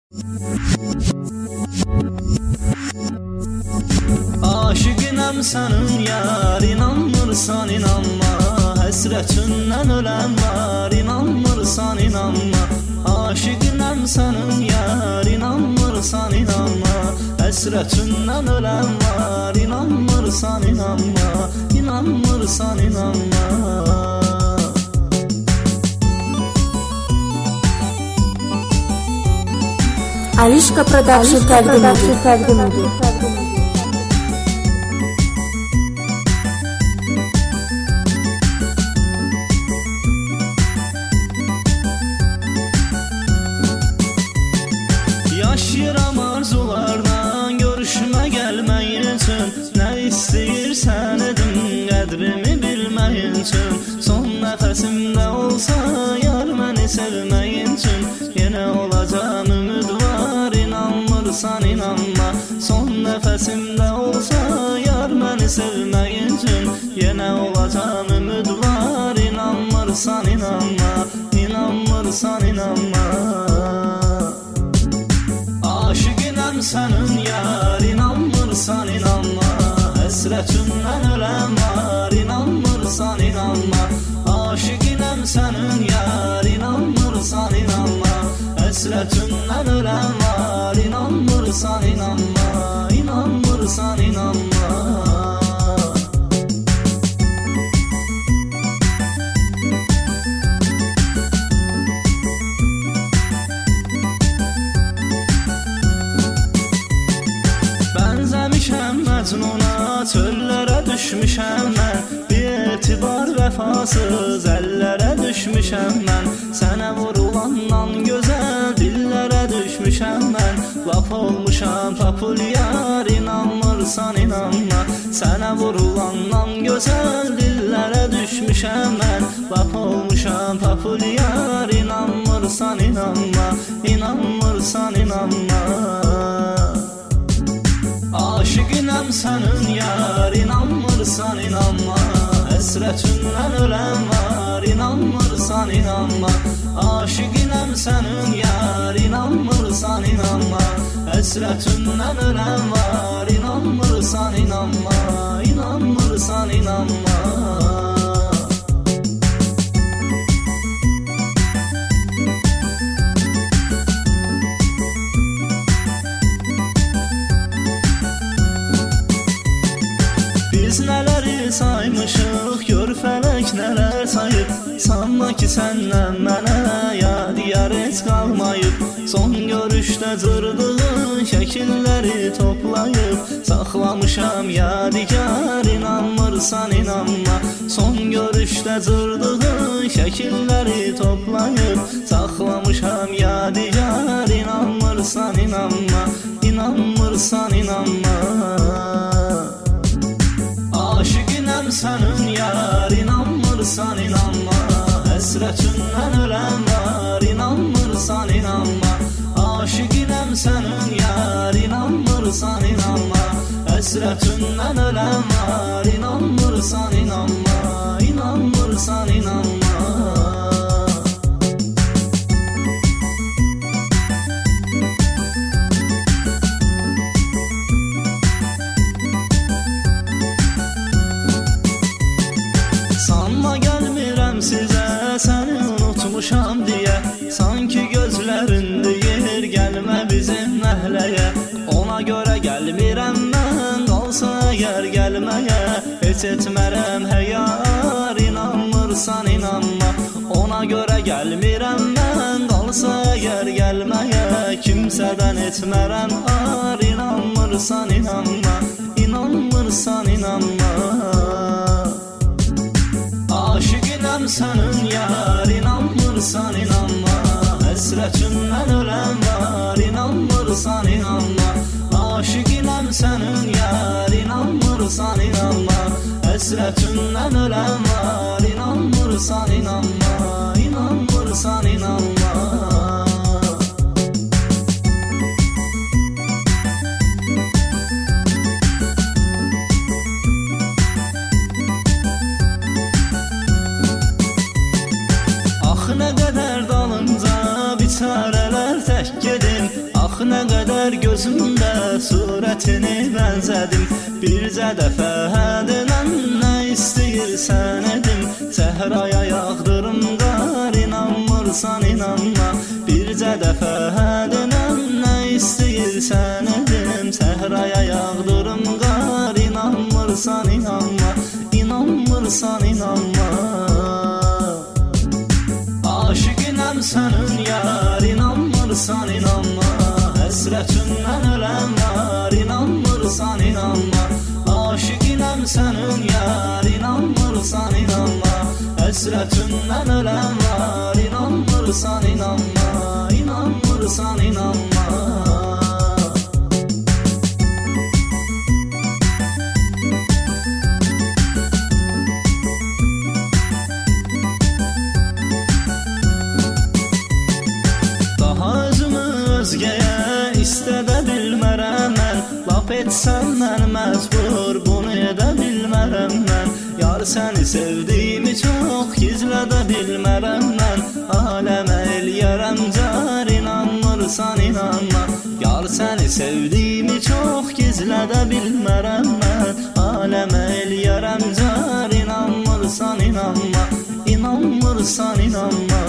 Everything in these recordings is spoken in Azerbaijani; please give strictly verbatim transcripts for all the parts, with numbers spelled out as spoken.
Aşıqinəm sənin yar, inanmırsan inanma. Həsrətindən ölən var, inanmırsan inanma. Aşıqinəm sənin yar, inanmırsan inanma. Həsrətindən ölən var, inanmırsan inanma. İnanmırsan inanma. Alişka Production təqdim edir. Yaşayıram arzularla, görüşmə gəlməyin üçün. Nə istəyirsən edin, qədrimi bilməyin üçün. Son nəfəsimdə olsa, yar məni sevməyin üçün. Yenə olacam ümid var, inanmırsan inanma. Son nəfəsimdə olsa, yar məni sevməyin üçün. Yenə olacam ümid var, inanmırsan inanma. İnanmırsan inanma. Aşıqinəm sənin yar, inanmırsan inanma. Həsrətindən ölən var, inanmırsan inanma. Aşıqinəm sənin yar, inanmırsan inanma. Həsrətindən ölən var, inanmırsan inanma. İnanmırsan inanma. Bənzəmişəm məcnuna, çöllərə düşmüşəm mən. Bir etibar vəfasız əllərə düşmüşəm mən. Sənə vurulandan gözəl dillərə düşmüşəm mən. Laf olmuşam populyar, inanmırsan inanma. Sənə vurulandan gözəl dillərə düşmüşəm mən. Laf olmuşam populyar, inanmırsan inanma. İnanmırsan inanma. Aşıqinəm sənin yar, inanmırsan inanma. Həsrətindən ölən var, inanmırsan inanma. Aşıqinəm sənin yar, inanmırsan inanma. Həsrətindən ölən var, inanmırsan inanma. İnanmırsan inanma. Biz nələri saymışıq, gör fələk nələr sayıb. Sanma ki səndən mənə yadigar heç qalmayıb. Son görüşdə cırdığın şəkilləri toplayıb. Saxlamışam yadigar, inanmırsan inanma. Son görüşdə cırdığın şəkilləri toplayıb. Saxlamışam yadigar, inanmırsan inanma. İnanmırsan inanma. Aşıqinəm sənin yar, inanmırsan inanma. Həsrətindən ölən var, inanmırsan inanma. Aşıqinəm sənin yar, inanmırsan inanma. Həsrətindən ölən var, inanmırsan inanma. İnanmırsan inanma. Sanma gəlmirəm sizə, səni unutmuşam deyə. Sanki gözlərin deyir, gəlmə bizim məhləyə. Ona görə gəlmirəm mən, qalsa əgər gəlməyə. Heç etmərəm həyar, inanmırsan inanma. Ona görə gəlmirəm mən, qalsa əgər gəlməyə. Kimsədən etmərəm ar, inanmırsan inanma. İnanmırsan inanma. Aşıqinəm sənin yar, inanmırsan inanma. Həsrətindən ölən var, inanmırsan inanma. Aşıqinəm sənin yar, inanmırsan inanma. Həsrətindən ölən var, inanmırsan inanma. İnanmırsan inanma. Nə qədər dalınca biçarələr tək gedim. nə qədər gözümdə surətini bənzədim. Bircə dəfə hədinən nə istəyirsən edim. Səhraya yağdırım qar, inanmırsan inanma. Bircə dəfə hədinən nə istəyirsən edim. Səhraya yağdırım qar, inanmırsan inanma. İnanmırsan inanma. Aşıqinəm sənin yar, inanmırsan inanma. Həsrətindən öləm var, inanmırsan inanma. Aşıqinəm sənin yar, inanmırsan inanma. Həsrətindən öləm var, inanmırsan inanma. İnanmırsan inanma. Özgəyə istədə bilmərəm mən. Laf etsən mən məcbur, bunu edə bilmərəm mən. Yar səni sevdiyimi çox gizlədə bilmərəm mən. Aləmə eləyərəm car, inanmırsan inanma. Yar səni sevdiyimi çox gizlədə bilmərəm mən. Aləmə eləyərəm car, inanmırsan inanma. İnanmırsan inanma.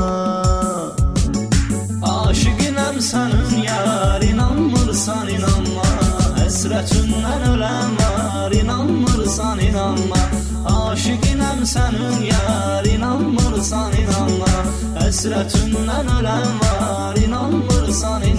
Aşıqinəm sənin yar, inanmırsan inanma. Həsrətindən öləm var, inanmırsan inanma. Aşıqinəm sənin yar, inanmırsan inanma. Həsrətindən öləm var, inanmırsan inanma.